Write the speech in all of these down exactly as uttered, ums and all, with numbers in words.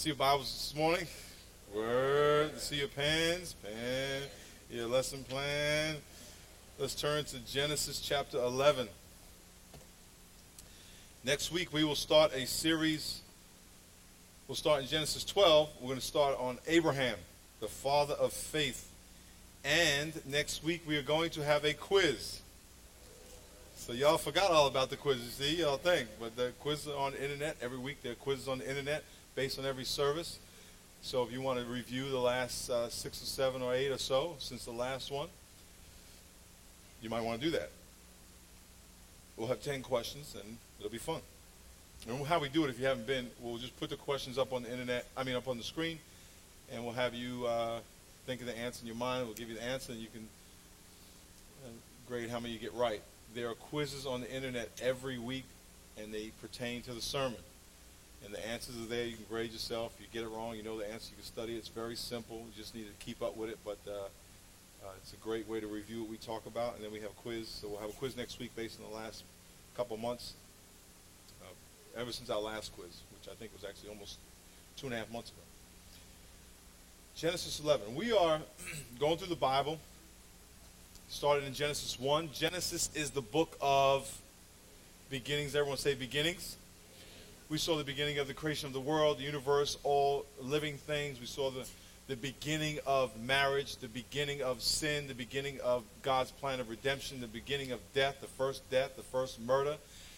See your Bibles this morning. Word. See your pens. Pen. Your lesson plan. Let's turn to Genesis chapter eleven. Next week we will start a series. We'll start in Genesis twelve. We're going to start on Abraham, the father of faith. And next week we are going to have a quiz. So y'all forgot all about the quizzes, see? Y'all think. But the quizzes are on the internet. Every week there are quizzes on the internet based on every service. So if you want to review the last uh, six or seven or eight or so since the last one, you might want to do that. We'll have ten questions and it'll be fun. And how we do it, if you haven't been, we'll just put the questions up on the internet, I mean up on the screen, and we'll have you uh, think of the answer in your mind. We'll give you the answer and you can uh, grade how many you get right. There are quizzes on the internet every week, and they pertain to the sermon. And the answers are there. You can grade yourself. If you get it wrong, you know the answer. You can study it. It's very simple. You just need to keep up with it. But uh, uh, it's a great way to review what we talk about. And then we have a quiz. So we'll have a quiz next week based on the last couple months, uh, ever since our last quiz, which I think was actually almost two and a half months ago. Genesis eleven. We are going through the Bible. Started in Genesis one. Genesis is the book of beginnings. Everyone say beginnings. We saw the beginning of the creation of the world, the universe, all living things. We saw the, the beginning of marriage, the beginning of sin, the beginning of God's plan of redemption, the beginning of death, the first death, the first murder.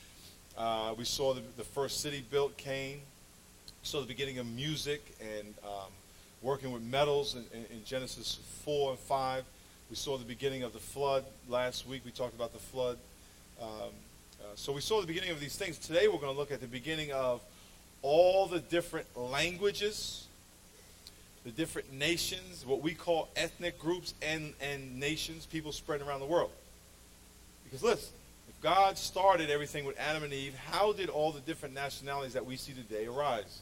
Uh, we saw the, the first city built, Cain. We saw the beginning of music and um, working with metals in, in, in Genesis four and five. We saw the beginning of the flood last week. We talked about the flood. Um, uh, so we saw the beginning of these things. Today we're going to look at the beginning of all the different languages, the different nations, what we call ethnic groups and, and nations, people spread around the world. Because listen, if God started everything with Adam and Eve, how did all the different nationalities that we see today arise?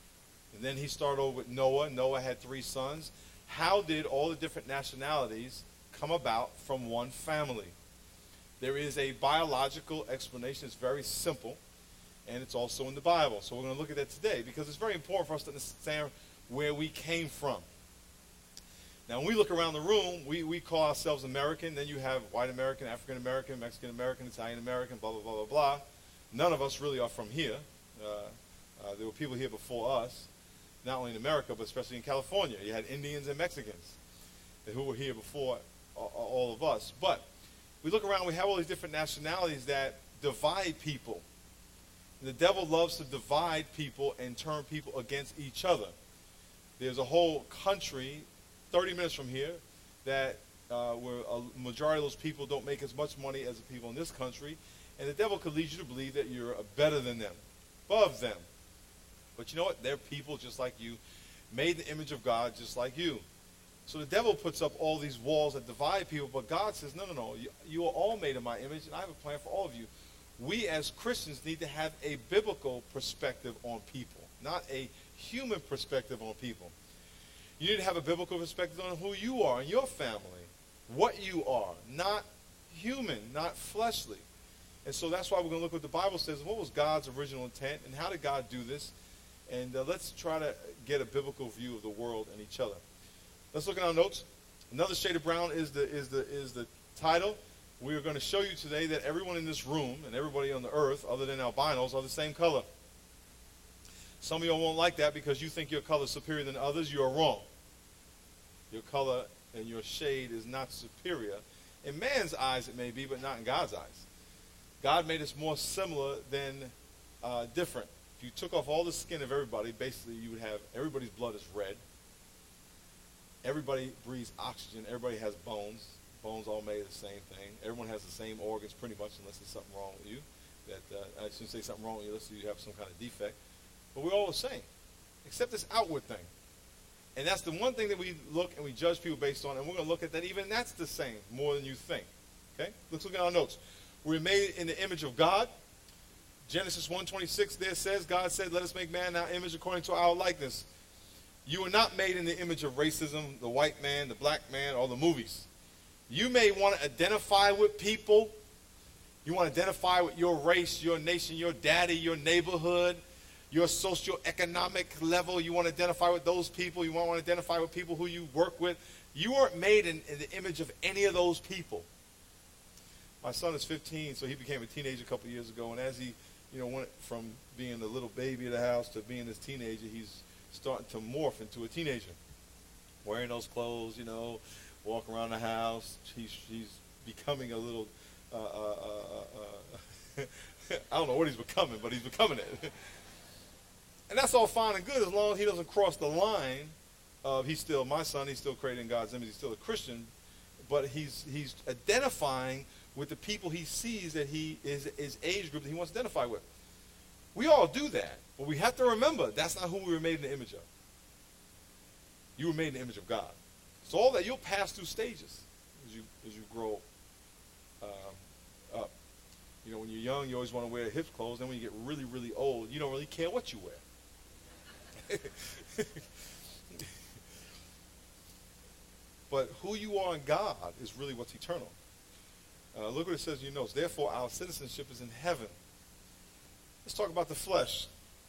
And then he started over with Noah. Noah had three sons. How did all the different nationalities come about from one family? There is a biological explanation. It's very simple, and it's also in the Bible. So we're going to look at that today because it's very important for us to understand where we came from. Now, when we look around the room, we, we call ourselves American. Then you have white American, African American, Mexican American, Italian American, blah, blah, blah, blah, blah. None of us really are from here. Uh, uh, there were people here before us, not only in America, but especially in California. You had Indians and Mexicans who were here before all of us. But we look around, we have all these different nationalities that divide people. And the devil loves to divide people and turn people against each other. There's a whole country thirty minutes from here that uh, where a majority of those people don't make as much money as the people in this country. And the devil could lead you to believe that you're better than them, above them. But you know what? They're people just like you, made in the image of God just like you. So the devil puts up all these walls that divide people, but God says, no, no, no, you, you are all made in my image, and I have a plan for all of you. We as Christians need to have a biblical perspective on people, not a human perspective on people. You need to have a biblical perspective on who you are and your family, what you are, not human, not fleshly. And so that's why we're going to look what the Bible says. What was God's original intent, and how did God do this? And uh, let's try to get a biblical view of the world and each other. Let's look at our notes. Another shade of brown is the is the is the title. We are going to show you today that everyone in this room and everybody on the earth, other than albinos, are the same color. Some of y'all won't like that because you think your color is superior than others. You are wrong. Your color and your shade is not superior. In man's eyes it may be, but not in God's eyes. God made us more similar than uh, different. If you took off all the skin of everybody, basically you would have everybody's blood is red. Everybody breathes oxygen. Everybody has bones. Bones all made of the same thing. Everyone has the same organs pretty much, unless there's something wrong with you. That uh, I shouldn't say something wrong with you unless you have some kind of defect. But we're all the same, except this outward thing. And that's the one thing that we look and we judge people based on, and we're going to look at that. Even that's the same, more than you think. Okay? Let's look at our notes. We're made in the image of God. Genesis one twenty-six there says, God said, let us make man in our image according to our likeness. You were not made in the image of racism, the white man, the black man, or the movies. You may want to identify with people. You want to identify with your race, your nation, your daddy, your neighborhood, your socioeconomic level. You want to identify with those people. You want to identify with people who you work with. You weren't made in, in the image of any of those people. My son is fifteen, so he became a teenager a couple of years ago. And as he, you know, went from being a little baby of the house to being this teenager, he's starting to morph into a teenager. Wearing those clothes, you know, walking around the house. He's, he's becoming a little, uh, uh, uh, uh, I don't know what he's becoming, but he's becoming it. And that's all fine and good as long as he doesn't cross the line of he's still my son, he's still created in God's image, he's still a Christian, but he's he's identifying with the people he sees that he is his age group that he wants to identify with. We all do that, but we have to remember that's not who we were made in the image of. You were made in the image of God. So all that, you'll pass through stages as you as you grow um, up. You know, when you're young, you always want to wear hip clothes. Then when you get really, really old, you don't really care what you wear. But who you are in God is really what's eternal. Uh, look what it says in your notes. Therefore, our citizenship is in heaven. Let's talk about the flesh.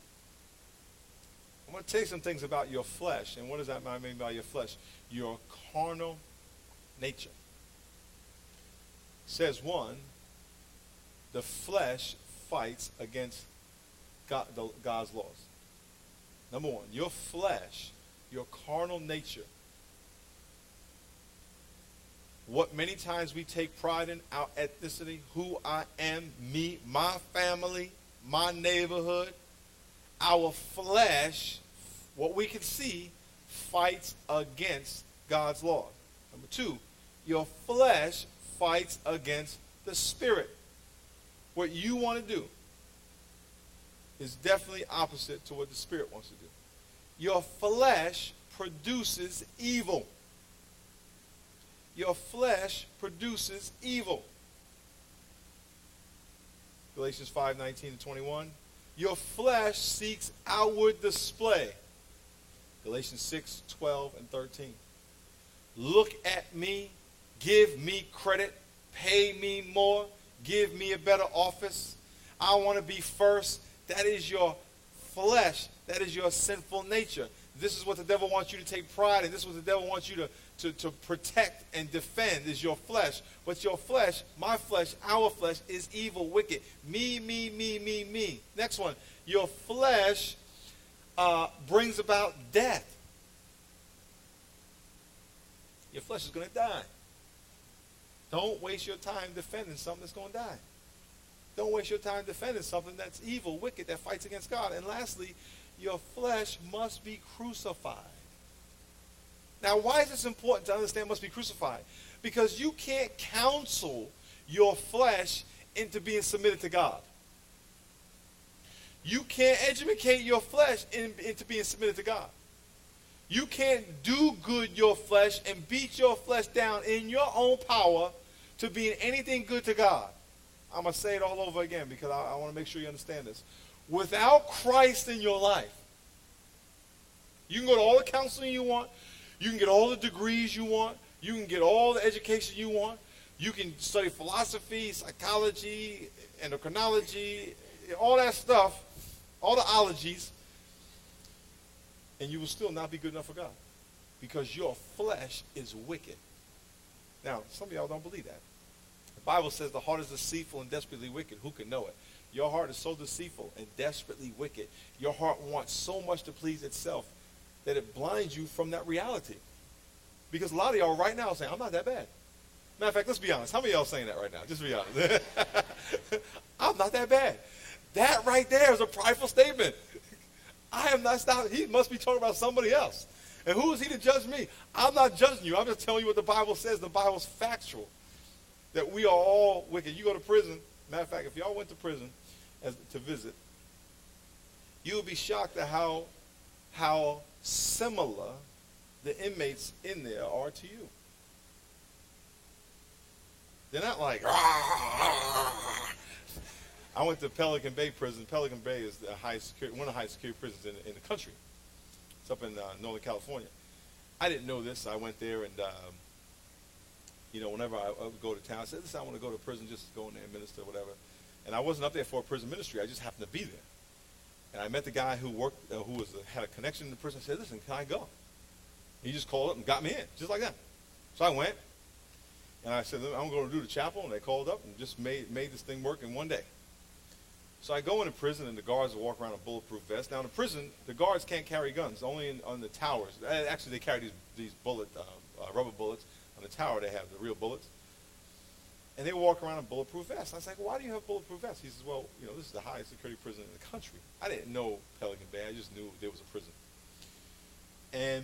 I'm going to tell you some things about your flesh. And what does that mean by your flesh? Your carnal nature. It says one, the flesh fights against God, the, God's laws. Number one, your flesh, your carnal nature, what many times we take pride in, our ethnicity, who I am, me, my family, my neighborhood, our flesh, what we can see, fights against God's law. Number two, your flesh fights against the spirit. What you want to do is definitely opposite to what the spirit wants to do. Your flesh produces evil. Your flesh produces evil. Galatians five nineteen to twenty-one. Your flesh seeks outward display. Galatians six twelve and thirteen. Look at me, give me credit, pay me more, give me a better office. I want to be first. That is your flesh. That is your sinful nature. This is what the devil wants you to take pride in. This is what the devil wants you to, to, to protect and defend is your flesh. But your flesh, my flesh, our flesh is evil, wicked. Me, me, me, me, me. Next one. Your flesh uh, brings about death. Your flesh is going to die. Don't waste your time defending something that's going to die. Don't waste your time defending something that's evil, wicked, that fights against God. And lastly, your flesh must be crucified. Now, why is this important to understand must be crucified? Because you can't counsel your flesh into being submitted to God. You can't educate your flesh in, into being submitted to God. You can't do good your flesh and beat your flesh down in your own power to being anything good to God. I'm going to say it all over again because I, I want to make sure you understand this. Without Christ in your life, you can go to all the counseling you want. You can get all the degrees you want. You can get all the education you want. You can study philosophy, psychology, endocrinology, all that stuff, all the ologies, and you will still not be good enough for God because your flesh is wicked. Now, some of y'all don't believe that. The Bible says the heart is deceitful and desperately wicked. Who can know it? Your heart is so deceitful and desperately wicked. Your heart wants so much to please itself that it blinds you from that reality. Because a lot of y'all right now are saying, I'm not that bad. Matter of fact, let's be honest. How many of y'all saying that right now? Just be honest. I'm not that bad. That right there is a prideful statement. I am not stopping. He must be talking about somebody else. And who is he to judge me? I'm not judging you. I'm just telling you what the Bible says. The Bible's factual. That we are all wicked. You go to prison. Matter of fact, if y'all went to prison as, to visit, you would be shocked at how, how similar the inmates in there are to you. They're not like, I went to Pelican Bay Prison. Pelican Bay is the high security, one of the highest security prisons in, in the country. It's up in uh, Northern California. I didn't know this. I went there and, um, you know, whenever I, I would go to town, I said, listen, I want to go to prison, just go in there and minister, whatever. And I wasn't up there for a prison ministry. I just happened to be there. And I met the guy who worked, uh, who was uh, had a connection in the prison. I said, listen, can I go? He just called up and got me in, just like that. So I went, and I said, I'm going to do the chapel. And they called up and just made, made this thing work in one day. So I go into prison, and the guards will walk around in bulletproof vests. Now, in the prison, the guards can't carry guns, only in, on the towers. Actually, they carry these, these bullet, uh, uh, rubber bullets. On the tower, they have the real bullets. And they walk around in bulletproof vests. I was like, well, why do you have bulletproof vests? He says, well, you know, this is the highest security prison in the country. I didn't know Pelican Bay. I just knew there was a prison. And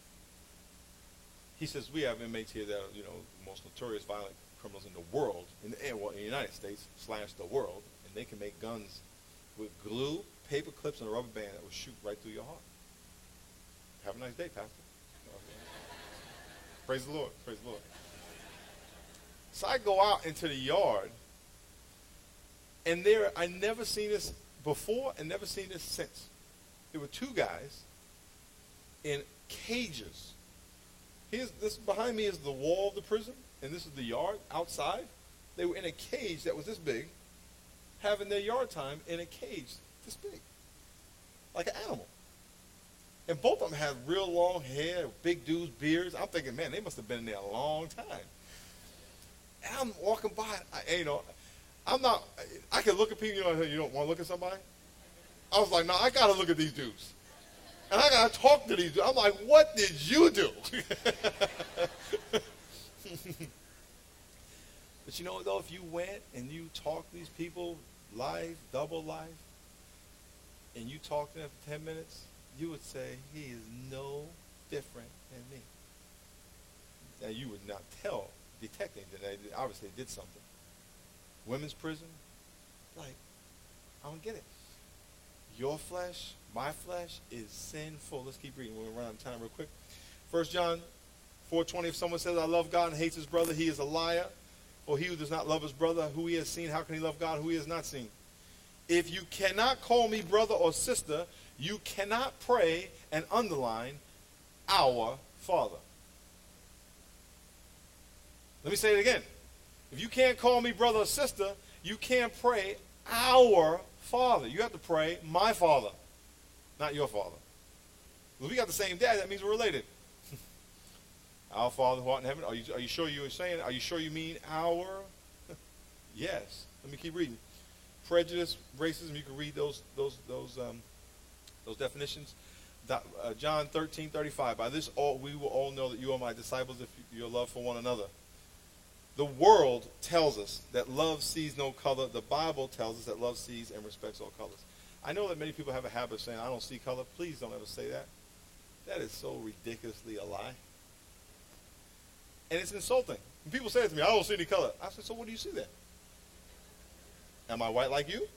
he says, we have inmates here that are, you know, the most notorious violent criminals in the world, in the, well, in the United States, slash the world, and they can make guns with glue, paper clips, and a rubber band that will shoot right through your heart. Have a nice day, Pastor. Praise the Lord. Praise the Lord. So I go out into the yard, and there, I never seen this before and never seen this since. There were two guys in cages. Here's this behind me is the wall of the prison, and this is the yard outside. They were in a cage that was this big, having their yard time in a cage this big, like an animal. And both of them had real long hair, big dudes, beards. I'm thinking, man, they must have been in there a long time. And I'm walking by, I, you know, I'm not, I can look at people, you know, you don't want to look at somebody? I was like, no, I got to look at these dudes. And I got to talk to these dudes. I'm like, what did you do? But you know, though, if you went and you talked to these people live, double live, and you talked to them for ten minutes, you would say, he is no different than me. Now, you would not tell detecting that they obviously did something. Women's prison, like, I don't get it. Your flesh, my flesh is sinful. Let's keep reading. We're going to run out of time real quick. First John four twenty, if someone says, I love God and hates his brother, he is a liar. For he who does not love his brother, who he has seen, how can he love God, who he has not seen? If you cannot call me brother or sister, you cannot pray and underline our Father. Let me say it again. If you can't call me brother or sister, you can't pray our Father. You have to pray my Father, not your Father. If we got the same dad, that means we're related. Our Father who art in heaven. Are you, are you sure you're saying, are you sure you mean our? Yes. Let me keep reading. Prejudice, racism, you can read those those those um, those definitions. Uh, John thirteen thirty-five. By this all we will all know that you are my disciples if you, your love for one another. The world tells us that love sees no color. The Bible tells us that love sees and respects all colors. I know that many people have a habit of saying, I don't see color. Please don't ever say that. That is so ridiculously a lie. And it's insulting. When people say it to me, I don't see any color. I said, so what do you see then? Am I white like you?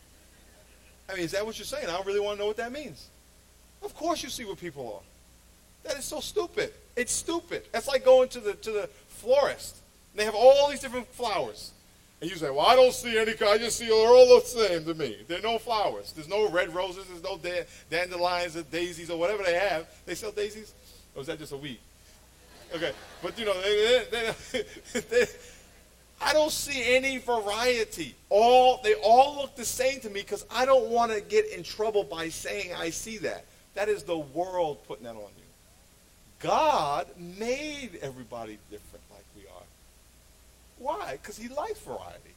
I mean, is that what you're saying? I don't really want to know what that means. Of course you see what people are. That is so stupid. It's stupid. That's like going to the to the florist. And they have all these different flowers. And you say, well, I don't see any color. I just see they're all the same to me. There are no flowers. There's no red roses. There's no da- dandelions or daisies or whatever they have. They sell daisies? Or is that just a weed? Okay. But, you know, they, they, they, they, I don't see any variety. All They all look the same to me because I don't want to get in trouble by saying I see that. That is the world putting that on you. God made everybody different like we are. Why? Because he likes variety.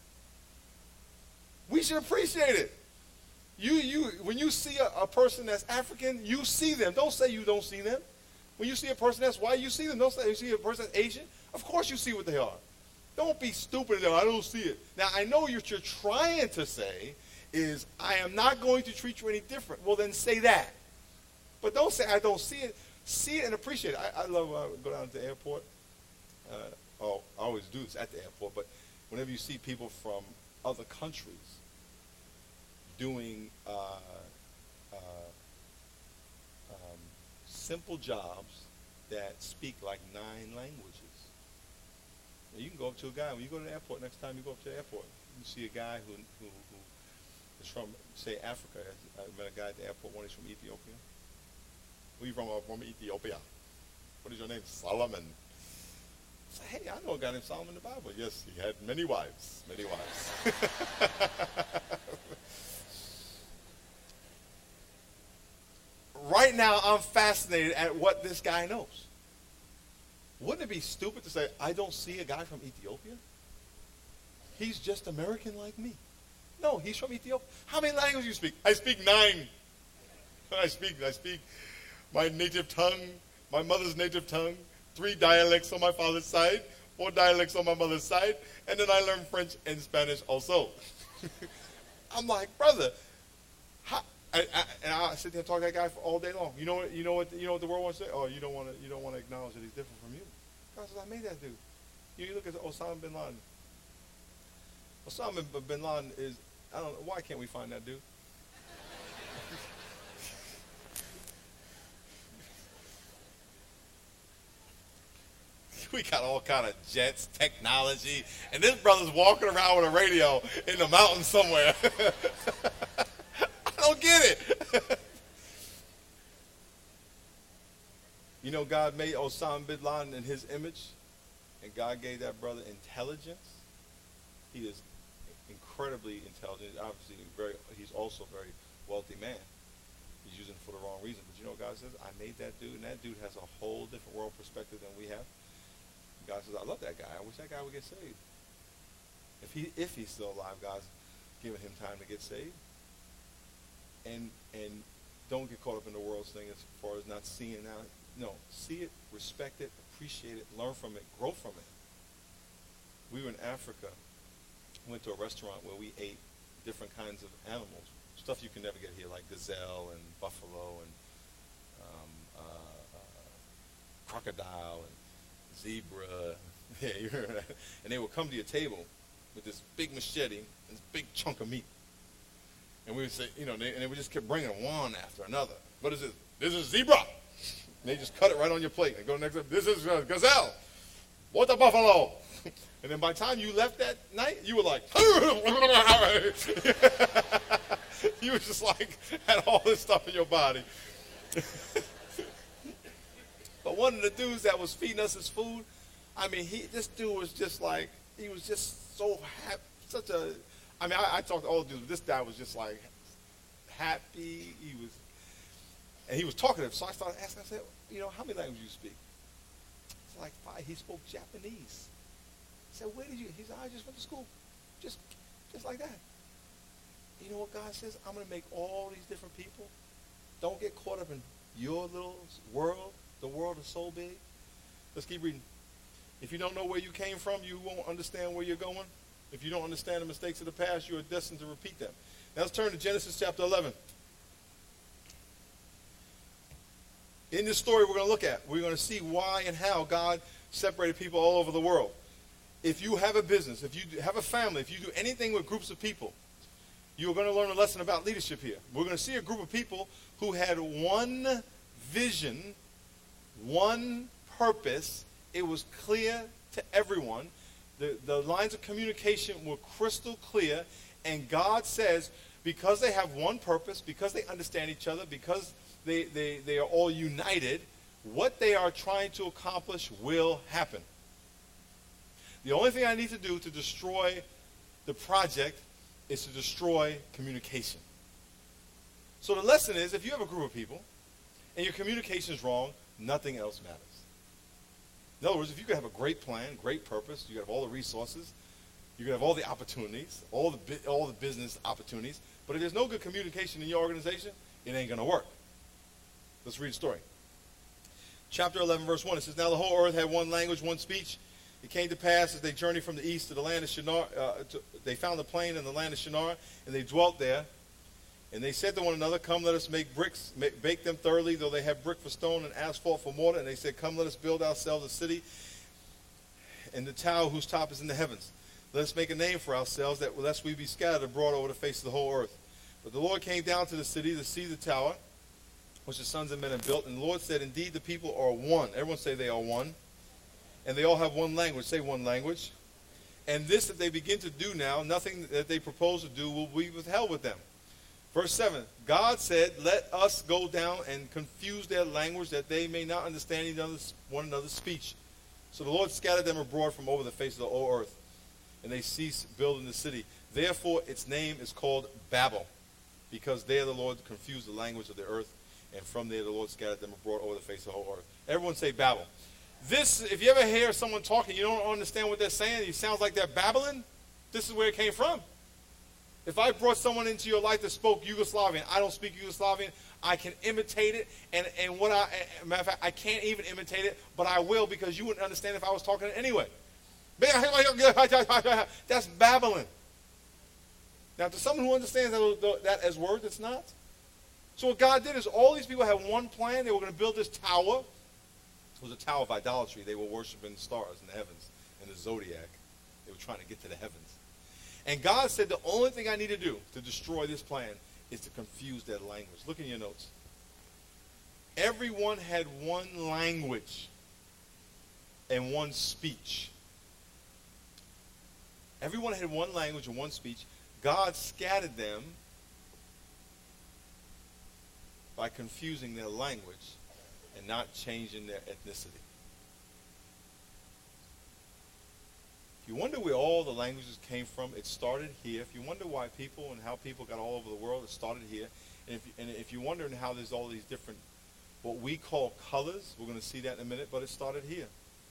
We should appreciate it. You, you, when you see a, a person that's African, you see them. Don't say you don't see them. When you see a person that's white, you see them. Don't say you see a person that's Asian. Of course you see what they are. Don't be stupid and I don't see it. Now, I know what you're trying to say is, I am not going to treat you any different. Well, then say that. But don't say I don't see it. See it and appreciate it. I, I love uh, go down to the airport. Uh, oh, I always do this at the airport. But whenever you see people from other countries doing uh, uh, um, simple jobs that speak like nine languages. Now, you can go up to a guy when you go to the airport. Next time you go up to the airport, you see a guy who who, who is from, say, Africa. I met a guy at the airport. One is from Ethiopia. Where are you from? I'm from Ethiopia. What is your name? Solomon. I said, hey, I know a guy named Solomon in the Bible. Yes, he had many wives. Many wives. right now I'm fascinated at what this guy knows. Wouldn't it be stupid to say, I don't see a guy from Ethiopia? He's just American like me. No, he's from Ethiopia. How many languages do you speak? I speak nine. I speak, I speak my native tongue, my mother's native tongue, three dialects on my father's side, four dialects on my mother's side, and then I learned French and Spanish also. I'm like, brother, how, I, I, and I sit there and talk to that guy for all day long. You know what? You know what? You know what the world wants to say? Oh, you don't want to. You don't want to acknowledge that he's different from you. God says, I made that dude. You look at Osama bin Laden. Osama bin Laden is. I don't know. Why can't we find that dude? We got all kind of jets, technology, and this brother's walking around with a radio in the mountains somewhere. I don't get it. You know, God made Osama bin Laden in his image, and God gave that brother intelligence. He is incredibly intelligent. Obviously, very. He's also a very wealthy man. He's using it for the wrong reason. But you know what God says? I made that dude, and that dude has a whole different world perspective than we have. God says, I love that guy. I wish that guy would get saved. If he if he's still alive, God's giving him time to get saved. And and don't get caught up in the world's thing as far as not seeing now. No, see it, respect it, appreciate it, learn from it, grow from it. We were in Africa, went to a restaurant where we ate different kinds of animals, stuff you can never get here, like gazelle and buffalo and um, uh, uh, crocodile and zebra, yeah, you heard that. And they would come to your table with this big machete and this big chunk of meat. And we would say, you know, they, and they would just keep bringing one after another. What is this? This is zebra. And they just cut it right on your plate and go next up. This is uh, gazelle. What the buffalo? And then by the time you left that night, you were like, you were just like, had all this stuff in your body. But one of the dudes that was feeding us his food, I mean, he this dude was just like, he was just so happy, such a, I mean, I, I talked to all the dudes, but this guy was just like happy. He was, and he was talkative. So I started asking, I said, you know, how many languages do you speak? It's like five. He spoke Japanese. I said, where did you, he said, I just went to school. Just, just like that. You know what God says? I'm going to make all these different people. Don't get caught up in your little world. The world is so big. Let's keep reading. If you don't know where you came from, you won't understand where you're going. If you don't understand the mistakes of the past, you are destined to repeat them. Now let's turn to Genesis chapter eleven. In this story we're going to look at, we're going to see why and how God separated people all over the world. If you have a business, if you have a family, if you do anything with groups of people, you're going to learn a lesson about leadership here. We're going to see a group of people who had one vision, one purpose. It was clear to everyone. The, the lines of communication were crystal clear. And God says, because they have one purpose, because they understand each other, because they, they, they are all united, what they are trying to accomplish will happen. The only thing I need to do to destroy the project is to destroy communication. So the lesson is, if you have a group of people and your communication is wrong, nothing else matters. In other words, if you could have a great plan, great purpose, you have all the resources, you could have all the opportunities, all the all the business opportunities, but if there's no good communication in your organization, it ain't going to work. Let's read the story. Chapter eleven, verse one, it says, Now the whole earth had one language, one speech. It came to pass as they journeyed from the east to the land of Shinar, uh, to, they found the plain in the land of Shinar, and they dwelt there. And they said to one another, Come, let us make bricks, make, bake them thoroughly, though they have brick for stone and asphalt for mortar. And they said, Come, let us build ourselves a city, and the tower whose top is in the heavens. Let us make a name for ourselves, that lest we be scattered abroad over the face of the whole earth. But the Lord came down to the city to see the tower, which the sons of men had built. And the Lord said, Indeed, the people are one. Everyone say they are one. And they all have one language. Say one language. And this that they begin to do now, nothing that they propose to do will be withheld with them. Verse seven, God said, Let us go down and confuse their language, that they may not understand each other's, one another's speech. So the Lord scattered them abroad from over the face of the whole earth, and they ceased building the city. Therefore its name is called Babel, because there the Lord confused the language of the earth, And from there the Lord scattered them abroad over the face of the whole earth. Everyone say Babel. This, if you ever hear someone talking, you don't understand what they're saying, it sounds like they're babbling, this is where it came from. If I brought someone into your life that spoke Yugoslavian, I don't speak Yugoslavian, I can imitate it, and, and what I, matter of fact, I can't even imitate it, but I will because you wouldn't understand if I was talking it anyway. That's babbling. Now, to someone who understands that, that as words, it's not. So what God did is all these people had one plan. They were going to build this tower. It was a tower of idolatry. They were worshiping the stars in the heavens and the zodiac. They were trying to get to the heavens. And God said the only thing I need to do to destroy this plan is to confuse their language. Look in your notes. Everyone had one language and one speech. Everyone had one language and one speech. God scattered them by confusing their language and not changing their ethnicity. If you wonder where all the languages came from, it started here. If you wonder why people and how people got all over the world, it started here. And if you, and if you're wondering how there's all these different, what we call colors, we're going to see that in a minute, but it started here.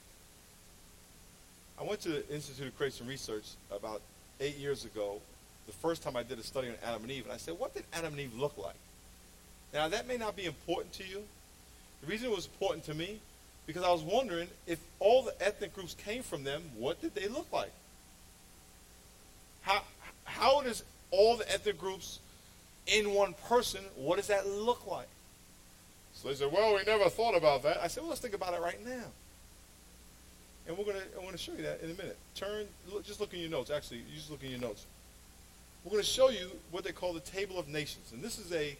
I went to the Institute of Creation Research about eight years ago, the first time I did a study on Adam and Eve, and I said, what did Adam and Eve look like? Now, that may not be important to you. The reason it was important to me, because I was wondering if all the ethnic groups came from them, what did they look like? How, how does all the ethnic groups in one person, what does that look like? So they said, well, we never thought about that. I said, well, let's think about it right now. And we're going to I want to show you that in a minute. Turn, look, just look in your notes. Actually, you just look in your notes. We're going to show you what they call the Table of Nations. And this is a,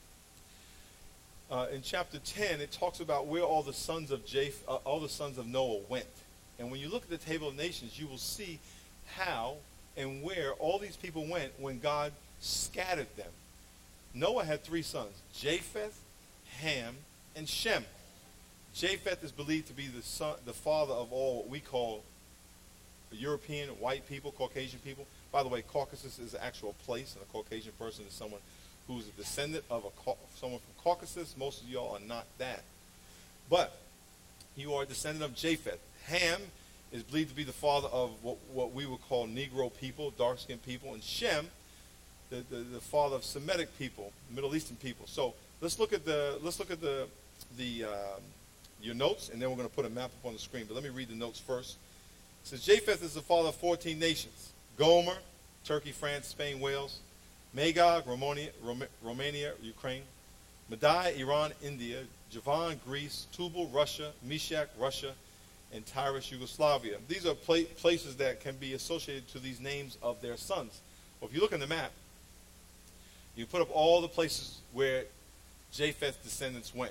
uh, in chapter ten, it talks about where all the sons of Japh, uh, all the sons of Noah went. And when you look at the Table of Nations, you will see how and where all these people went when God scattered them. Noah had three sons, Japheth, Ham, and Shem. Japheth is believed to be the son, the father of all what we call European white people, Caucasian people. By the way, Caucasus is an actual place, and a Caucasian person is someone who's a descendant of a someone from Caucasus. Most of y'all are not that. But you are a descendant of Japheth. Ham is believed to be the father of what, what we would call Negro people, dark-skinned people. And Shem, the, the, the father of Semitic people, Middle Eastern people. So let's look at the let's look at the the um, your notes, and then we're going to put a map up on the screen. But let me read the notes first. It says Japheth is the father of fourteen nations. Gomer, Turkey, France, Spain, Wales. Magog, Romania, Rom- Romania, Ukraine. Madai, Iran, India. Javan, Greece. Tubal, Russia. Meshach, Russia. And Tyrus, Yugoslavia. These are pla- places that can be associated to these names of their sons. Well, if you look in the map, you put up all the places where Japheth's descendants went.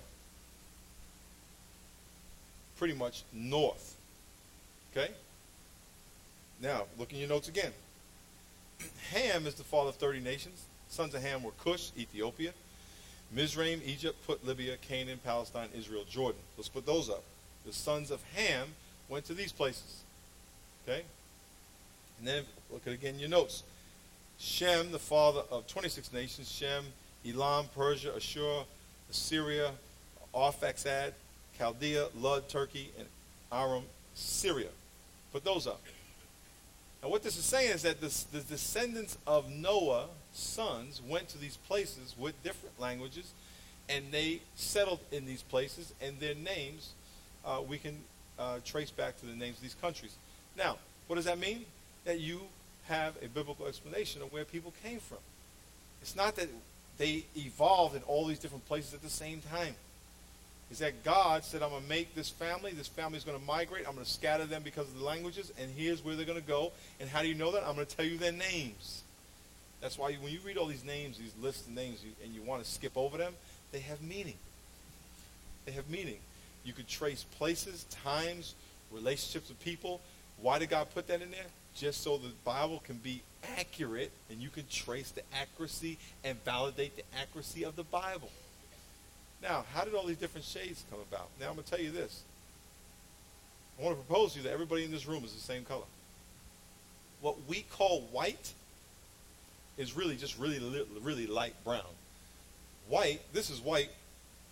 Pretty much north. Okay? Now, look in your notes again. Ham is the father of thirty nations. Sons of Ham were Cush, Ethiopia, Mizraim, Egypt, Put, Libya, Canaan, Palestine, Israel, Jordan. Let's put those up. The sons of Ham went to these places. Okay? And then look at again your notes. Shem, the father of twenty-six nations. Shem, Elam, Persia, Ashur, Assyria, Arphaxad, Chaldea, Lud, Turkey, and Aram, Syria. Put those up. Now what this is saying is that this, the descendants of Noah's sons went to these places with different languages, and they settled in these places, and their names uh, we can uh, trace back to the names of these countries. Now, what does that mean? That you have a biblical explanation of where people came from. It's not that they evolved in all these different places at the same time. Is that God said, I'm going to make this family. This family is going to migrate. I'm going to scatter them because of the languages, and here's where they're going to go. And how do you know that? I'm going to tell you their names. That's why you, when you read all these names, these lists of names, you, and you want to skip over them, they have meaning. They have meaning. You could trace places, times, relationships with people. Why did God put that in there? Just so the Bible can be accurate, and you can trace the accuracy and validate the accuracy of the Bible. Now, how did all these different shades come about? Now, I'm going to tell you this. I want to propose to you that everybody in this room is the same color. What we call white is really just really, really light brown. White, this is white,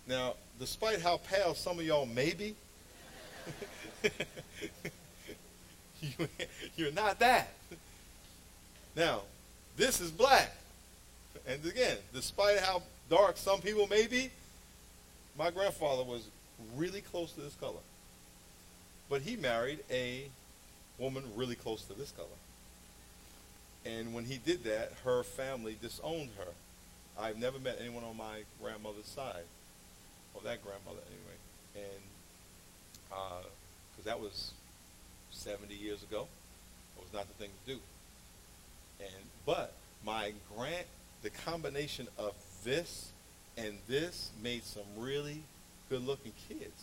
Now, despite how pale some of y'all may be, you, you're not that. Now, this is black. And again, despite how dark some people may be, my grandfather was really close to this color. But he married a woman really close to this color. And when he did that, her family disowned her. I've never met anyone on my grandmother's side, or that grandmother anyway. And because uh, that was seventy years ago, it was not the thing to do. And but my grand, the combination of this and this made some really good-looking kids.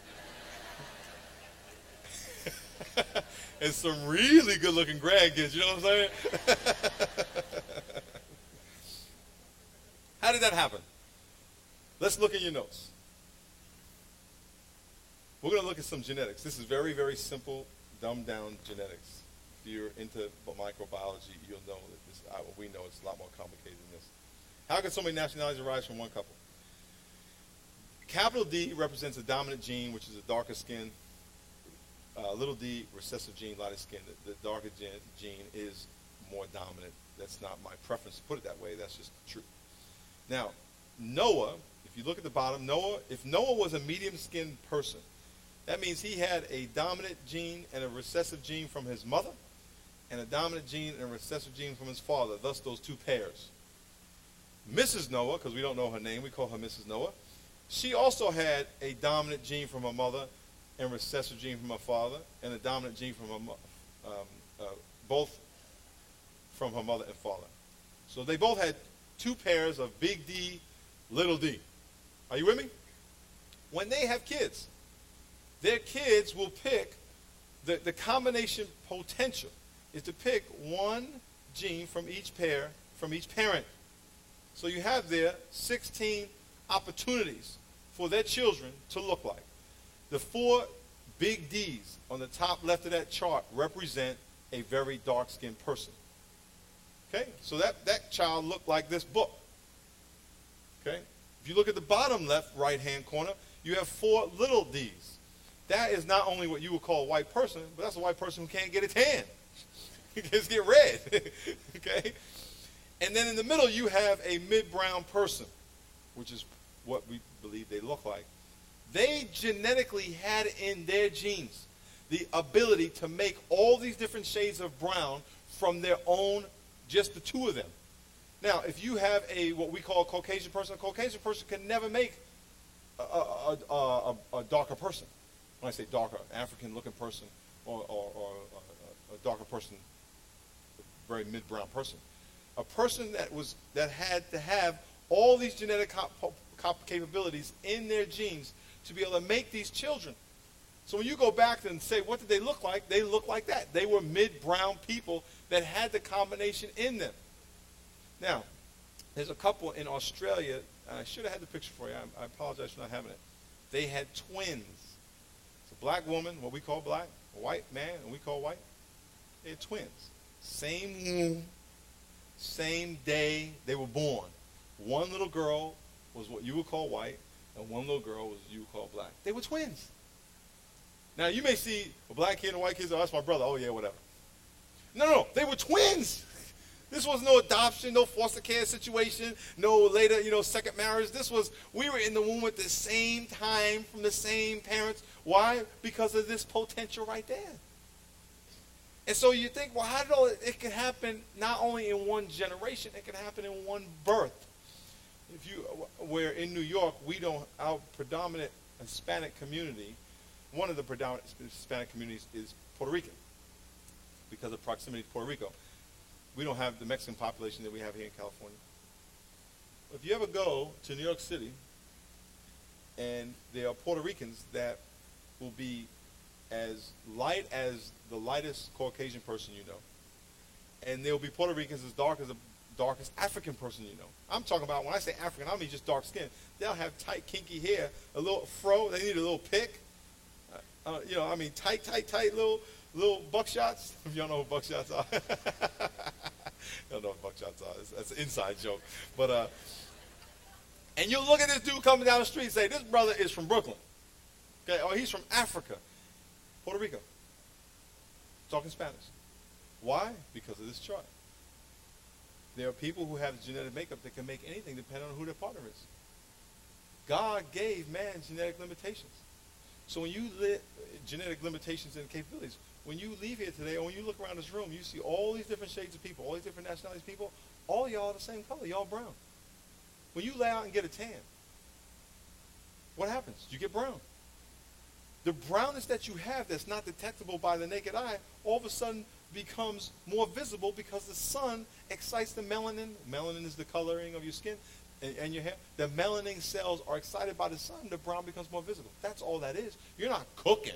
And some really good-looking grandkids, you know what I'm saying? How did that happen? Let's look at your notes. We're going to look at some genetics. This is very, very simple, dumbed-down genetics. If you're into microbiology, you'll know that this, I, we know it's a lot more complicated than this. How can so many nationalities arise from one couple? Capital D represents a dominant gene, which is a darker skin. Uh, little d, recessive gene, lighter skin. The, the darker gene, gene is more dominant. That's not my preference to put it that way. That's just the truth. Now, Noah, if you look at the bottom, Noah, if Noah was a medium-skinned person, that means he had a dominant gene and a recessive gene from his mother, and a dominant gene and a recessive gene from his father, thus those two pairs. Missus Noah, because we don't know her name, we call her Missus Noah, she also had a dominant gene from her mother and recessive gene from her father, and a dominant gene from her mo- um, uh, both from her mother and father. So they both had two pairs of big D, little d. Are you with me? When they have kids, their kids will pick, the, the combination potential is to pick one gene from each pair, from each parent. So you have there sixteen opportunities for their children to look like. The four big D's on the top left of that chart represent a very dark-skinned person. Okay? So that, that child looked like this book. Okay? If you look at the bottom left right-hand corner, you have four little D's. That is not only what you would call a white person, but that's a white person who can't get a tan. He just get red. Okay? And then in the middle, you have a mid-brown person, which is what we believe they look like. They genetically had in their genes the ability to make all these different shades of brown from their own, just the two of them. Now, if you have a what we call a Caucasian person, a Caucasian person can never make a, a, a, a, a darker person. When I say darker, African-looking person or, or, or a, a darker person, a very mid-brown person. A person that was that had to have all these genetic comp- comp- capabilities in their genes to be able to make these children. So when you go back and say, what did they look like? They look like that. They were mid-brown people that had the combination in them. Now, there's a couple in Australia. I should have had the picture for you. I, I apologize for not having it. They had twins. It's a black woman, what we call black, a white man, and we call white. They had twins. Same womb, same day they were born. One little girl was what you would call white, and one little girl was what you would call black. They were twins. Now, you may see a black kid and a white kid, oh, that's my brother. Oh, yeah, whatever. No, no, no. They were twins. This was no adoption, no foster care situation, no later, you know, second marriage. This was, we were in the womb at the same time from the same parents. Why? Because of this potential right there. And so you think, well, how did all it, it can happen not only in one generation, it can happen in one birth. If you, where in New York, we don't, our predominant Hispanic community, one of the predominant Hispanic communities is Puerto Rican because of proximity to Puerto Rico. We don't have the Mexican population that we have here in California. If you ever go to New York City and there are Puerto Ricans that will be as light as the lightest Caucasian person you know, and there will be Puerto Ricans as dark as the darkest African person you know. I'm talking about, when I say African, I don't mean just dark skin. They'll have tight, kinky hair, a little fro, they need a little pick. Uh, you know, I mean, tight, tight, tight little little buckshots. If y'all know what buckshots are. Y'all know what buckshots are. It's, that's an inside joke. But uh, And you look at this dude coming down the street and say, this brother is from Brooklyn. Okay, or he's from Africa, Puerto Rico. Talking Spanish. Why? Because of this chart. There are people who have genetic makeup that can make anything depending on who their partner is. God gave man genetic limitations. So when you live genetic limitations and capabilities, when you leave here today, or when you look around this room, you see all these different shades of people, all these different nationalities of people, all y'all are the same color, y'all brown. When you lay out and get a tan, what happens? You get brown. The brownness that you have that's not detectable by the naked eye, all of a sudden becomes more visible because the sun excites the melanin. Melanin is the coloring of your skin and, and your hair. The melanin cells are excited by the sun. The brown becomes more visible. That's all that is. You're not cooking.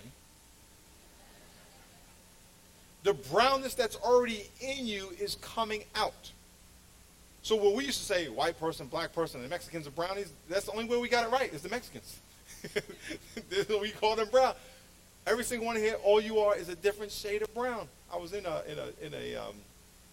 The brownness that's already in you is coming out. So when we used to say white person, black person, and the Mexicans are brownies, that's the only way we got it right is the Mexicans. We call them brown. Every single one here, all you are is a different shade of brown. I was in a in a in a um,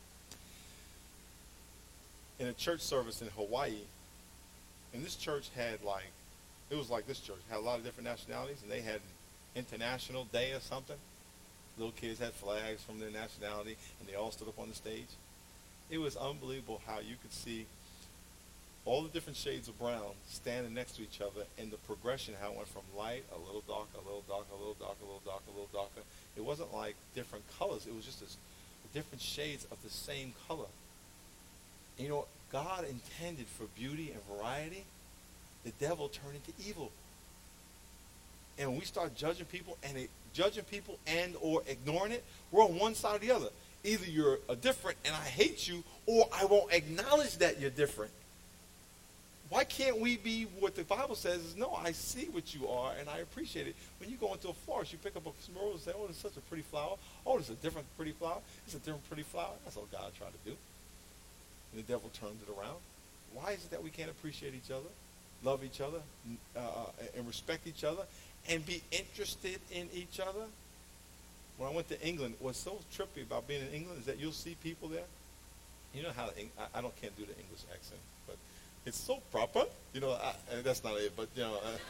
in a church service in Hawaii, and this church had like, it was like this church had a lot of different nationalities, and they had International Day or something. Little kids had flags from their nationality, and they all stood up on the stage. It was unbelievable how you could see all the different shades of brown standing next to each other, and the progression, how it went from light, a little darker, a little darker, a little darker, a little darker, a little darker. It wasn't like different colors. It was just this, different shades of the same color. And you know, God intended for beauty and variety. The devil turned into evil. And when we start judging people and it, judging people and or ignoring it, we're on one side or the other. Either you're a different and I hate you, or I won't acknowledge that you're different. Why can't we be what the Bible says is, no, I see what you are and I appreciate it. When you go into a forest, you pick up a rose and say, oh, it's such a pretty flower. Oh, it's a different pretty flower. It's a different pretty flower. That's what God tried to do. And the devil turned it around. Why is it that we can't appreciate each other, love each other, uh, and respect each other, and be interested in each other? When I went to England, what's so trippy about being in England is that you'll see people there. You know how, I, I don't can't do the English accent, but it's so proper. You know, I, and that's not it, but, you know. Uh,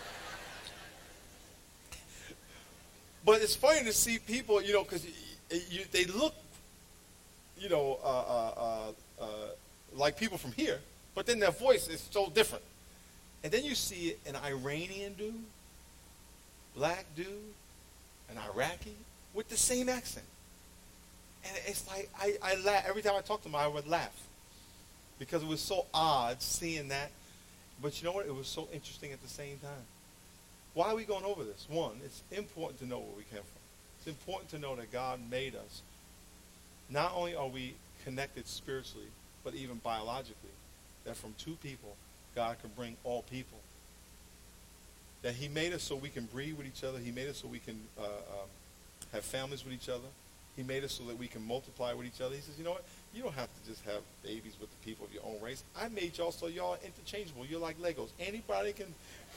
but it's funny to see people, you know, because you, you, they look, you know, uh, uh, uh, uh, like people from here, but then their voice is so different. And then you see an Iranian dude, black dude, an Iraqi, with the same accent. And it's like, I, I laugh. Every time I talk to them, I would laugh. Because it was so odd seeing that. But you know what? It was so interesting at the same time. Why are we going over this? One, it's important to know where we came from. It's important to know that God made us. Not only are we connected spiritually, but even biologically, that from two people, God can bring all people. That he made us so we can breathe with each other. He made us so we can uh, um, have families with each other. He made us so that we can multiply with each other. He says, you know what? You don't have to just have babies with the people of your own race. I made y'all so y'all are interchangeable. You're like Legos. Anybody can.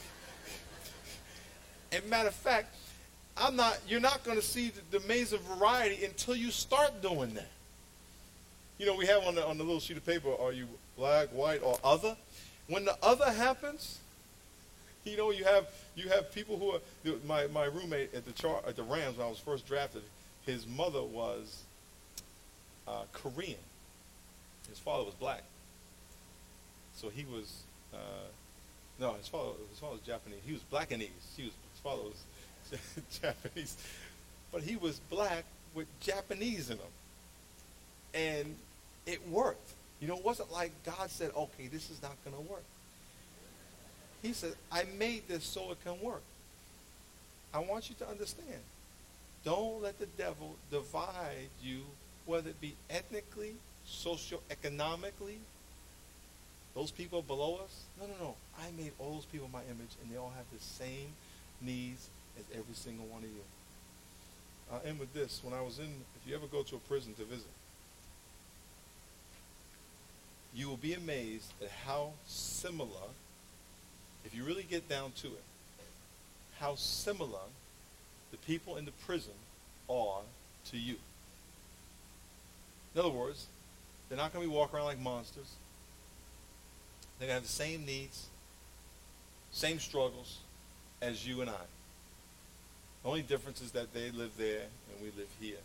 And matter of fact, I'm not. You're not going to see the, the amazing variety until you start doing that. You know, we have on the on the little sheet of paper, are you black, white, or other? When the other happens, you know, you have you have people who are. My my roommate at the char, at the Rams when I was first drafted, his mother was uh, Korean. His father was black. So he was uh, no, his father his father was Japanese. He was Blackanese. He was his father was Japanese, but he was black with Japanese in him, and it worked. You know, it wasn't like God said, "Okay, this is not going to work." He said, I made this so it can work. I want you to understand. Don't let the devil divide you, whether it be ethnically, socioeconomically. Those people below us. No, no, no. I made all those people in my image, and they all have the same needs as every single one of you. I'll end with this. When I was in, if you ever go to a prison to visit, you will be amazed at how similar, if you really get down to it, how similar the people in the prison are to you. In other words, they're not going to be walking around like monsters. They're going to have the same needs, same struggles as you and I. The only difference is that they live there and we live here.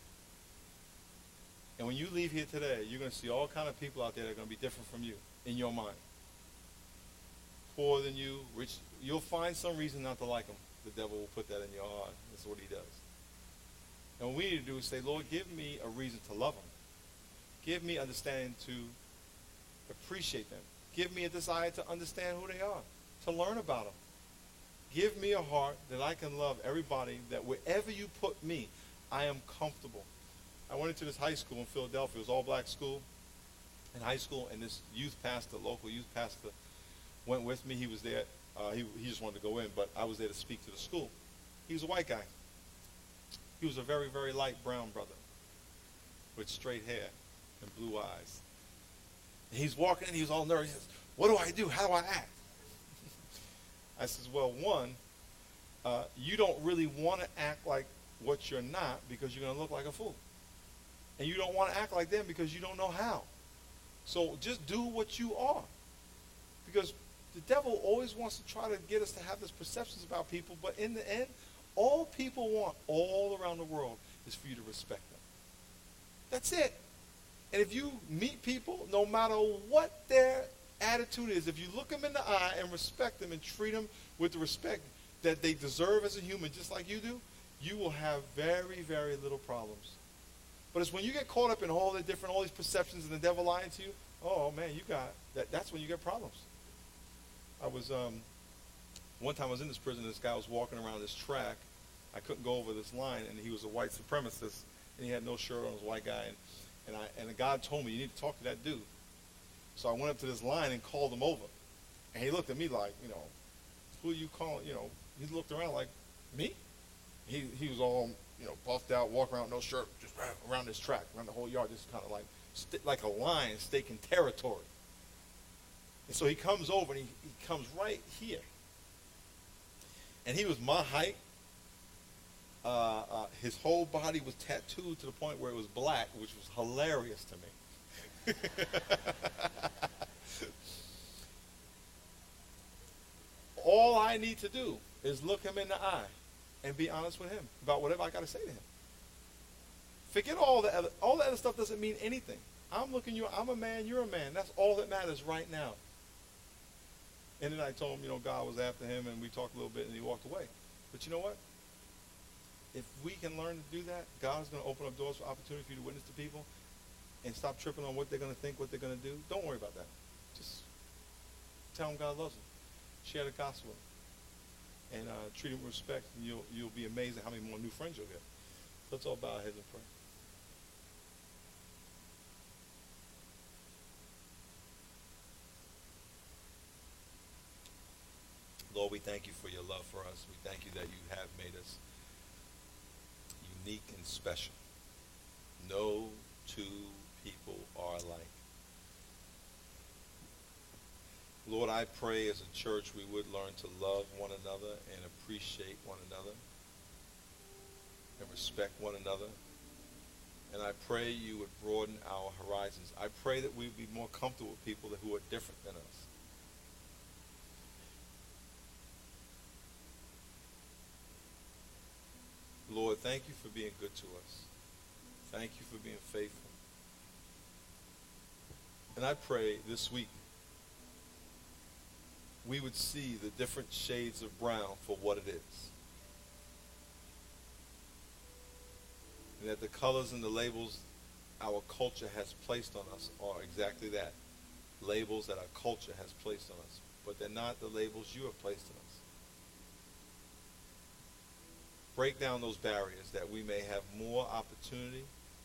And when you leave here today, you're going to see all kind of people out there that are going to be different from you in your mind. Poorer than you, rich. You'll find some reason not to like them. The devil will put that in your heart. That's what he does. And what we need to do is say, Lord, give me a reason to love them. Give me understanding to appreciate them. Give me a desire to understand who they are, to learn about them. Give me a heart that I can love everybody, that wherever you put me, I am comfortable. I went into this high school in Philadelphia. It was all black school in high school, and this youth pastor, local youth pastor, went with me. He was there. Uh, he, he just wanted to go in, but I was there to speak to the school. He was a white guy. He was a very, very light brown brother with straight hair and blue eyes. And he's walking in. He was all nervous. He says, what do I do? How do I act? I says, well, one, uh, you don't really want to act like what you're not because you're going to look like a fool. And you don't want to act like them because you don't know how. So just do what you are. Because the devil always wants to try to get us to have these perceptions about people, but in the end, all people want all around the world is for you to respect them. That's it. And if you meet people, no matter what their attitude is, if you look them in the eye and respect them and treat them with the respect that they deserve as a human, just like you do, you will have very, very little problems. But it's when you get caught up in all the different, all these perceptions and the devil lying to you, oh man, you got, that, that's when you get problems. I was, um, one time I was in this prison, this guy was walking around this track. I couldn't go over this line, and he was a white supremacist, and he had no shirt on, he was a white guy, and, and, I, and the God told me, you need to talk to that dude. So I went up to this line and called him over. And he looked at me like, you know, who are you calling? You know, he looked around like, me? He he was all, you know, buffed out, walking around, no shirt, just around this track, around the whole yard, just kind of like, st- like a lion staking territory. And so he comes over, and he, he comes right here. And he was my height. Uh, uh, his whole body was tattooed to the point where it was black, which was hilarious to me. All I need to do is look him in the eye and be honest with him about whatever I got to say to him. Forget all the other, all the other stuff doesn't mean anything. I'm looking you, I'm a man, you're a man. That's all that matters right now. And then I told him, you know, God was after him, and we talked a little bit, and he walked away. But you know what? If we can learn to do that, God's going to open up doors for opportunity for you to witness to people. And stop tripping on what they're going to think, what they're going to do. Don't worry about that. Just tell them God loves them. Share the gospel. And uh, treat them with respect, and you'll, you'll be amazed at how many more new friends you'll get. Let's all bow our heads and pray. Lord, we thank you for your love for us. We thank you that you have made us unique and special. No two people are alike. Lord, I pray as a church we would learn to love one another and appreciate one another and respect one another. And I pray you would broaden our horizons. I pray that we'd be more comfortable with people who are different than us. Lord, thank you for being good to us. Thank you for being faithful. And I pray this week we would see the different shades of brown for what it is. And that the colors and the labels our culture has placed on us are exactly that. Labels that our culture has placed on us. But they're not the labels you have placed on us. Break down those barriers that we may have more opportunity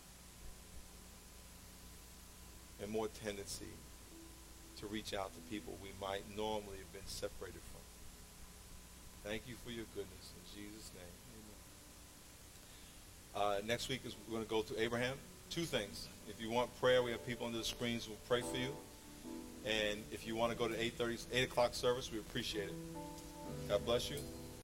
and more tendency to reach out to people we might normally have been separated from. Thank you for your goodness. In Jesus' name, amen. Uh, next week is we're going to go to Abraham. Two things. If you want prayer, we have people under the screens who will pray for you. And if you want to go to eight thirty, eight o'clock service, we appreciate it. God bless you.